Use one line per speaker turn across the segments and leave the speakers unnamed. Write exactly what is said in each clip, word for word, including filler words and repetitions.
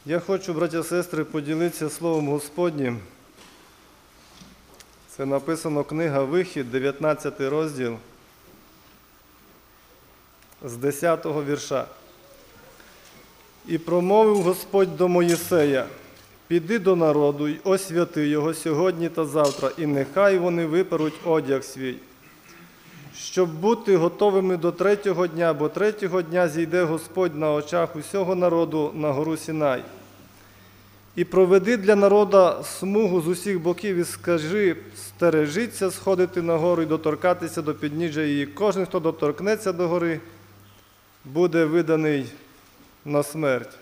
Я хочу, браття і сестри, поділитися Словом Господнім. Це написано книга Вихід, дев'ятнадцятий розділ, з десятого вірша. «І промовив Господь до Моїсея: піди до народу й освяти його сьогодні та завтра, і нехай вони виперуть одяг свій, щоб бути готовими до третього дня, бо третього дня зійде Господь на очах усього народу на гору Сінай. І проведи для народа смугу з усіх боків і скажи: стережіться сходити на гору і доторкатися до підніжжя її. Кожен, хто доторкнеться до гори, буде виданий на смерть».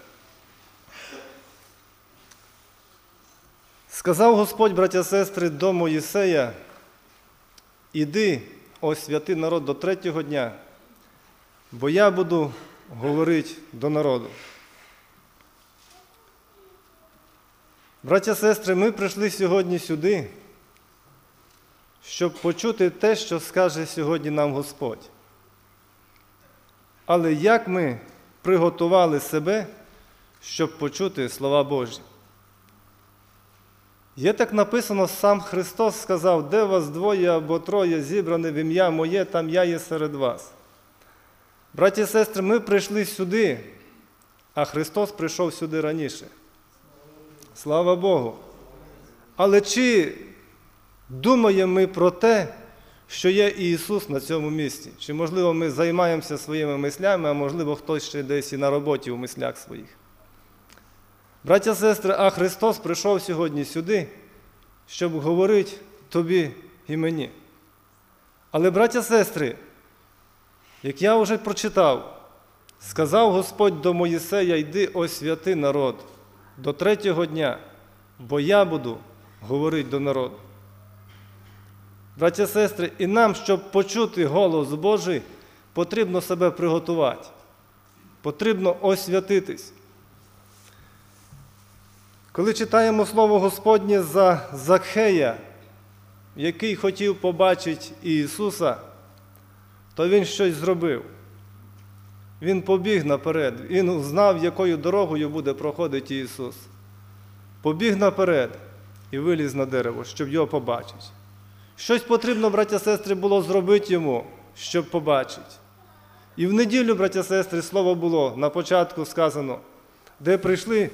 Сказав Господь, браття і сестри, до Моїсея: іди, освяти народ до третього дня, бо я буду говорити до народу. Браття і сестри, ми прийшли сьогодні сюди, щоб почути те, що скаже сьогодні нам Господь. Але як ми приготували себе, щоб почути слова Божі? Є так написано, сам Христос сказав: де вас двоє або троє зібрані в ім'я Моє, там я є серед вас. Браті і сестри, ми прийшли сюди, а Христос прийшов сюди раніше. Слава Богу! Але чи думаємо ми про те, що є Ісус на цьому місці? Чи, можливо, ми займаємося своїми мислями, а можливо, хтось ще десь і на роботі в мислях своїх? Браття і сестри, а Христос прийшов сьогодні сюди, щоб говорити тобі і мені. Але, браття і сестри, як я вже прочитав, сказав Господь до Моїсея: йди освяти народ до третього дня, бо я буду говорити до народу. Браття і сестри, і нам, щоб почути голос Божий, потрібно себе приготувати, потрібно освятитись. Коли читаємо Слово Господнє за Закхея, який хотів побачити Ісуса, то він щось зробив. Він побіг наперед, він знав, якою дорогою буде проходити Ісус. Побіг наперед і виліз на дерево, щоб його побачити. Щось потрібно, браття і сестри, було зробити йому, щоб побачити. І в неділю, браття і сестри, слово було на початку сказано, де прийшли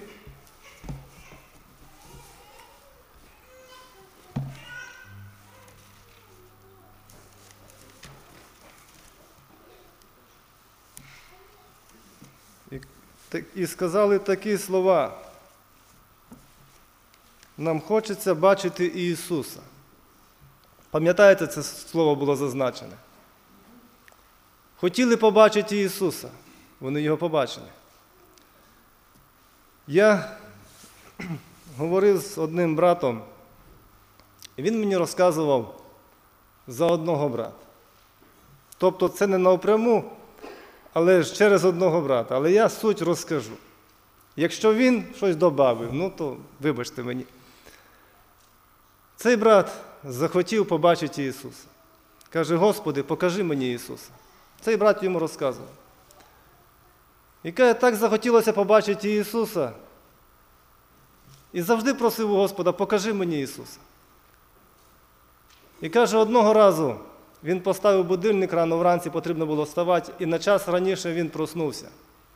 і сказали такі слова: нам хочеться бачити Ісуса. Пам'ятаєте, це слово було зазначене? Хотіли побачити Ісуса, вони його побачили. Я говорив з одним братом, і він мені розказував за одного брата. Тобто це не напряму, але ж через одного брата. Але я суть розкажу. Якщо він щось додав, ну то вибачте мені. Цей брат захотів побачити Ісуса. Каже: Господи, покажи мені Ісуса. Цей брат йому розказував. І каже, так захотілося побачити Ісуса. І завжди просив у Господа: покажи мені Ісуса. І каже, одного разу він поставив будильник, рано вранці потрібно було вставати, і на час раніше він проснувся.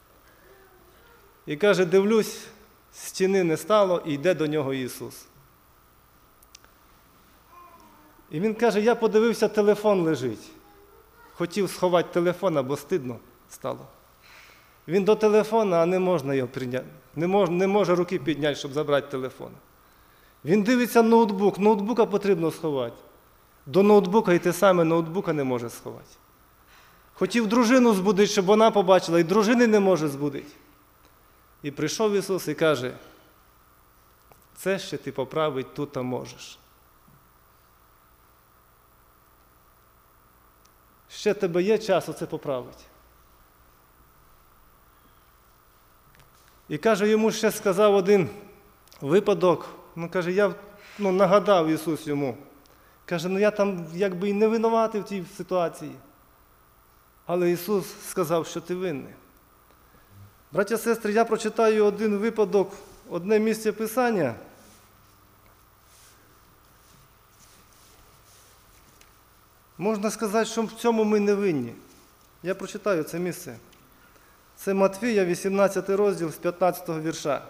І каже, дивлюсь, стіни не стало, і йде до нього Ісус. І він каже, я подивився, телефон лежить. Хотів сховати телефон, бо стидно стало. Він до телефона, а не можна його прийняти. Не може, не може руки підняти, щоб забрати телефон. Він дивиться ноутбук, ноутбука потрібно сховати. До ноутбука і те саме ноутбука не може сховати. Хотів дружину збудити, щоб вона побачила, і дружини не може збудити. І прийшов Ісус і каже, це ще ти поправити тут можеш. Ще тебе є час оце поправити. І каже, йому ще сказав один випадок, ну каже, я ну, нагадав Ісус йому. Каже, ну я там якби і не винуватий в тій ситуації. Але Ісус сказав, що ти винний. Браття і сестри, я прочитаю один випадок, одне місце Писання. Можна сказати, що в цьому ми не винні. Я прочитаю це місце. Це Матвія, вісімнадцятий розділ з п'ятнадцятого вірша.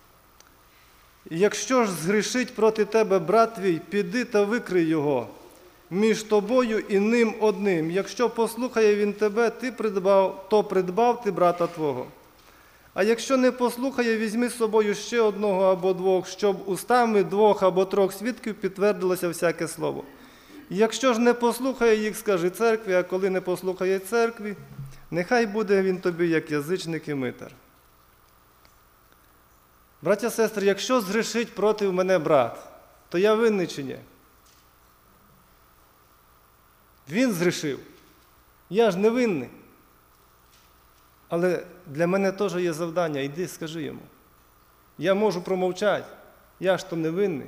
«Якщо ж згрішить проти тебе брат твій, піди та викрий його між тобою і ним одним. Якщо послухає він тебе, ти придбав, то придбав ти брата твого. А якщо не послухає, візьми з собою ще одного або двох, щоб устами двох або трьох свідків підтвердилося всяке слово. Якщо ж не послухає їх, скажи церкві, а коли не послухає церкві, нехай буде він тобі, як язичник і митар». Браття і сестри, якщо згрішить проти мене брат, то я винний чи ні? Він згрішив. Я ж не винний. Але для мене теж є завдання. Йди, скажи йому. Я можу промовчати. Я ж то не винний.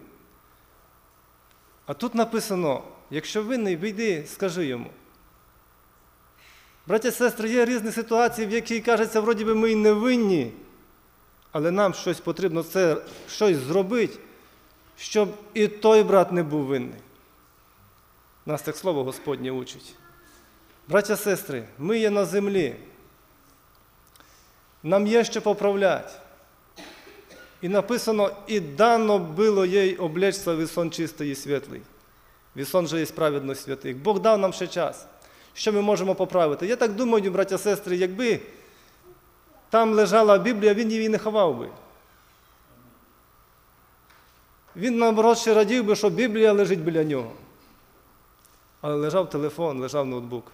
А тут написано, якщо винний, вийди, скажи йому. Браття і сестри, є різні ситуації, в якій, кажеться, вроді би ми й не винні, але нам щось потрібно це щось зробити, щоб і той брат не був винний. Нас так слово Господнє учить. Браття і сестри, ми є на землі. Нам є що поправляти. І написано, і дано було їй облечься вісон чистий і світлий. Вісон же є праведно святих. Бог дав нам ще час. Що ми можемо поправити? Я так думаю, браття і сестри, якби там лежала Біблія, він її не ховав би. Він, наоборот, ще радів би, що Біблія лежить біля нього. Але лежав телефон, лежав ноутбук.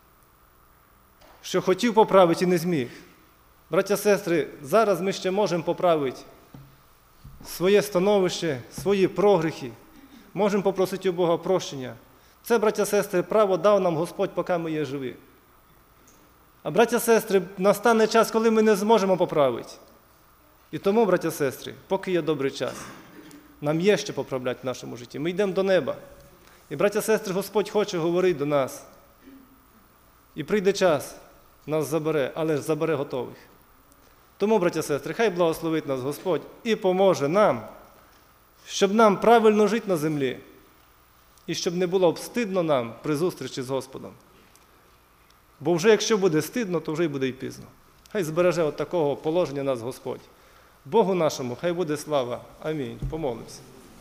Що хотів поправити і не зміг. Браття і сестри, зараз ми ще можемо поправити своє становище, свої прогріхи. Можемо попросити у Бога прощення. Це, браття і сестри, право дав нам Господь, поки ми є живі. А, браття і сестри, настане час, коли ми не зможемо поправити. І тому, браття і сестри, поки є добрий час, нам є що поправляти в нашому житті. Ми йдемо до неба. І, браття і сестри, Господь хоче говорити до нас. І прийде час, нас забере, але ж забере готових. Тому, браття і сестри, хай благословить нас Господь і поможе нам, щоб нам правильно жити на землі. І щоб не було стидно нам при зустрічі з Господом. Бо вже якщо буде стидно, то вже й буде й пізно. Хай збереже от такого положення нас Господь. Богу нашому хай буде слава. Амінь. Помолимося.